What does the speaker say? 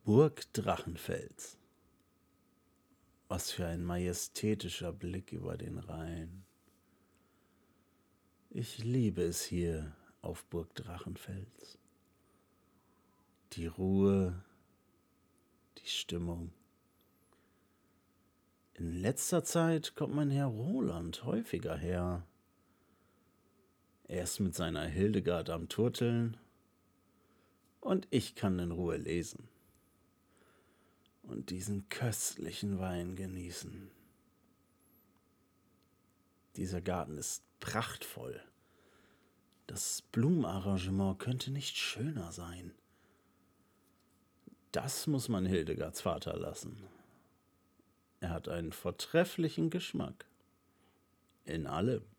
Burg Drachenfels. Was für ein majestätischer Blick über den Rhein. Ich liebe es hier auf Burg Drachenfels. Die Ruhe, die Stimmung. In letzter Zeit kommt mein Herr Roland häufiger her. Er ist mit seiner Hildegard am Turteln und ich kann in Ruhe lesen und diesen köstlichen Wein genießen. Dieser Garten ist prachtvoll. Das Blumenarrangement könnte nicht schöner sein. Das muss man Hildegards Vater lassen. Er hat einen vortrefflichen Geschmack. In allem.